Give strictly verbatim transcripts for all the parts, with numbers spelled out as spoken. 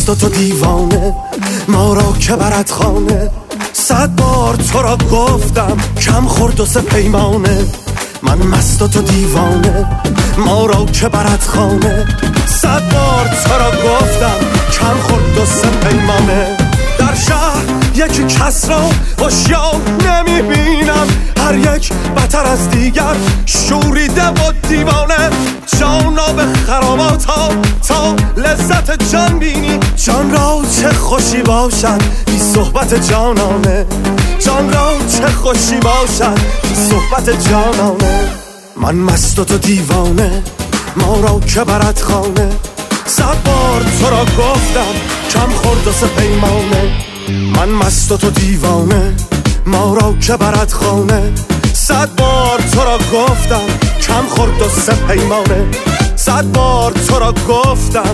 مست و تو دیوانه، ما را که برد خانه. صد بار تو را گفتم کم خورد و سه پیمانه. من مست و تو دیوانه، ما را که برد خانه. صد بار تو را گفتم کم خورد و سه پیمانه. در شهر یکی کس را هوشیار نمیبینم، هر یک بتر از دیگر شوریده و دیوانه. جانا به خراباتا تا لذت جان بینی، جان را چه خوشی باشد بی صحبت جانانه. جان را چه خوشی باشد بی صحبت جانانه. من مست و تو دیوانه، ما را که برد خانه. صد بار تو را گفتم کم خورد و سه پیمانه. من مست و تو دیوانه، ما را که برد خانه. صد بار تو را گفتم کم خورد و سه پیمانه. صد بار تو را گفتم.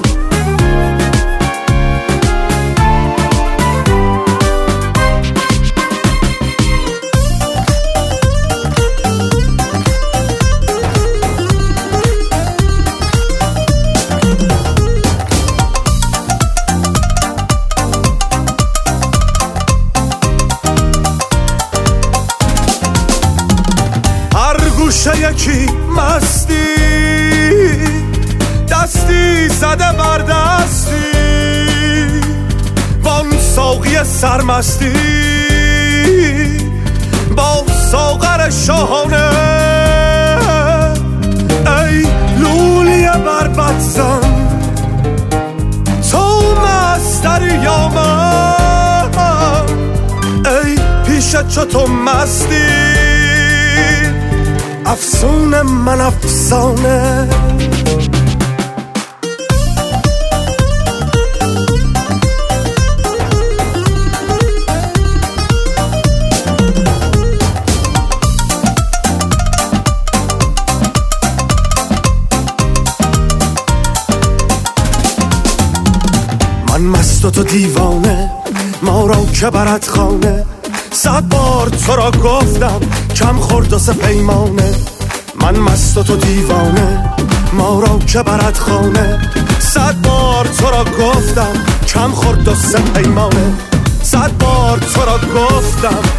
یکی مستی دستی زده بر دستی، وان ساقی سرمستی با ساغر شاهانه. ای لولی بربط زن تو مستری یا من، ای پیش چو تو مستی افسون من افسانه. من مست و تو دیوانه، ما را که برد خانه. صد بار تو را گفتم کم خورد و سه پیمانه. من مست و تو دیوانه، ما را که برد خانه. صد بار تو را گفتم کم خورد و سه پیمانه. صد بار تو را گفتم